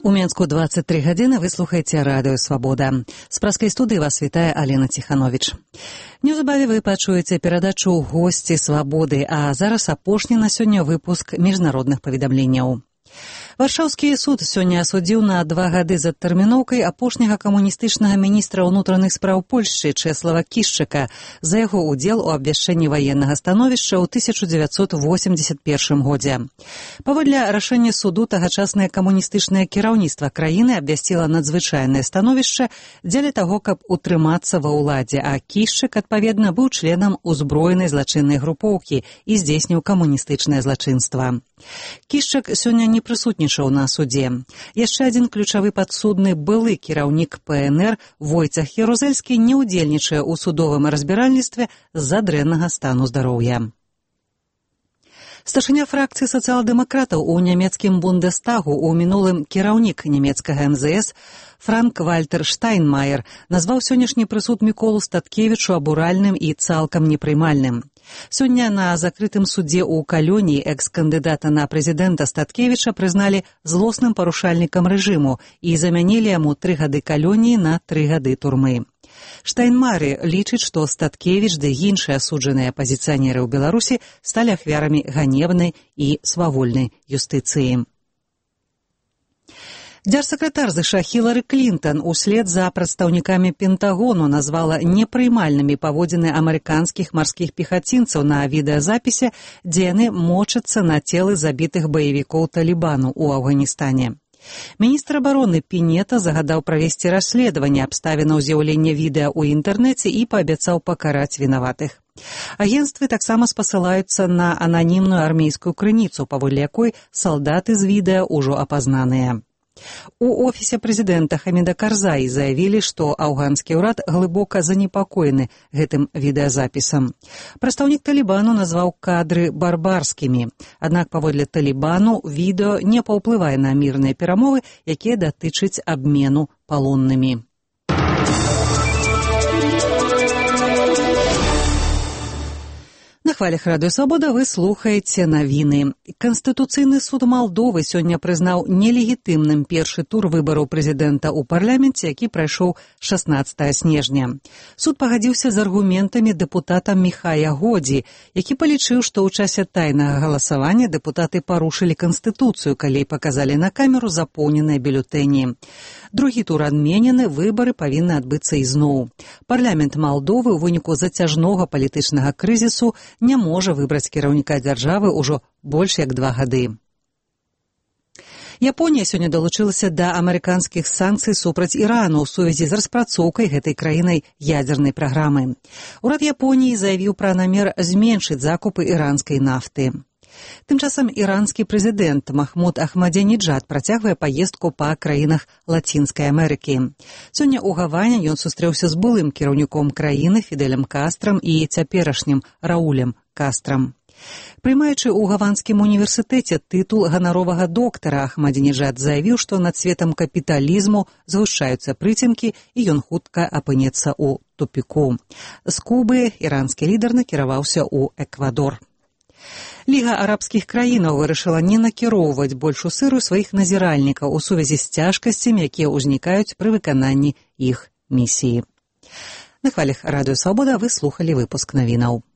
У Менску 23 гадзіны вы слухаеце радыё «Свабода». З праскай студыі вас вітае Алена Ціхановіч. Неўзабаве вы пачуеце перадачу «Госці Свабоды», а зараз апошні на сёння выпуск міжнародных паведамленняў. Варшаўскі суд сёння асудзіў на 2 гады з адтэрміноўкай апошняга камуністычнага міністра ўнутраных спраў Польшчы Чэслава Кішчыка за яго ўдзел у абвяшчэнні ваеннага становішча ў 1981 годзе. Паводле рашэння суду тагачаснае камуністычнае кіраўніцтва краіны абвясціла надзвычайнае становішча дзеля таго, каб утрымацца ва ўладзе, а Кішчык, адпаведна, быў членам узброенай злачыннай групоўкі і здзейсніў камуністычнае злачынства. Кішчык сёння не прысутнічаў на судзе. Яшчэ адзін ключавы падсудны былы кіраўнік ПНР Войцах Ярузельскі не ўдзельнічае ў судовым разбіральніцтве з-за дрэннага стану здароўя. Старшыня фракцыі сацыял-дэмакратаў у нямецкім Бундестагу ў мінулым кіраўнік нямецкага МЗС Франк-Вальтер Штайнмаер назваў сённяшні прысуд Міколу Статкевічу абуральным і цалкам непрымальным. Сёння на закрытым судзе ў Калёні экс-кандыдата на прэзідэнта Статкевіча прызналі злосным парушальнікам рэжыму і замянілі яму 3 гады калоніі на 3 гады турмы. Штайнмаер лічыць, што Статкевіч ды іншыя асуджаныя апазіцыянеры ў Беларусі сталі ахвярамі ганебнай і свавольнай юстыцыі. Дзяржсакратар ЗША Хілары Клінтон услед за прадстаўнікамі Пентагону назвала непрымальнымі паводзіны амерыканскіх марскіх пехацінцаў на відэазапісе, дзе яны мочацца на целы забітых баевікоў Талібану ў Афганістане. Міністр абароны Пінета загадаў правесці расследаванне абставінаў з'яўлення відэа ў інтэрнэце і паабяцаў пакараць вінаватых. Агенцтвы таксама спасылаюцца на ананімную армейскую крыніцу, паводле якой салдаты з відэа ўжо апазнаныя. У офісе прэзідэнта Хаміда Карзаі заявілі, што афганскі ўрад глыбока занепакоены гэтым відэазапісам. Прадстаўнік Талібану назваў кадры барбарскімі, аднак паводле Талібану відэо не паўплывае на мірныя перамовы, якія датычаць абмену палоннымі. На хвалях радыё «Свабода» вы слухаеце навіны. Канстытуцыйны суд Малдовы сёння прызнаў нелегітымным першы тур выбараў прэзідэнта ў парламенце, які прайшоў 16 снежня. Суд пагадзіўся з аргументамі дэпутата Міхая Годзі, які палічыў, што ў часе тайнага галасавання дэпутаты парушылі канстытуцыю, калі паказалі на камеру запоўненыя бюлетэні. Другі тур адменены, выбары павінны адбыцца ізноў. Парламент Малдовы ў выніку зацяжнога палітычнага крызісу не можа выбраць кіраўніка дзяржавы ўжо больш як 2 гады. Японія сёння далучылася да амерыканскіх санкцый супраць Ірану ў сувязі з распрацоўкай гэтай краінай ядзернай праграмы. Урад Японіі заявіў пра намер зменшыць закупы іранскай нафты. Тым часам іранскі прэзідэнт Махмуд Ахмадзінеджад працягвае паездку па краінах Лацінскай Амерыкі. Сёння ў Гаване ён сустрэўся з былым кіраўніком краіны Фідэлем Кастрам і цяперашнім Раулем Кастрам. Прымаючы ў Гаванскім універсітэце тытул ганаровага доктара, Ахмадзінеджад заявіў, што над светам капіталізму згушчаюцца прыцемкі і ён хутка апынецца ў тупіку. З Кубы іранскі лідар накіраваўся ў Эквадор. Ліга арабскіх краінаў вырашыла не накіроўваць больш у Сырыю сваіх назіральнікаў у сувязі з цяжкасцямі, якія ўзнікаюць пры выкананні іх місіі. На хвалях радыё «Свабода» вы слухалі выпуск навінаў.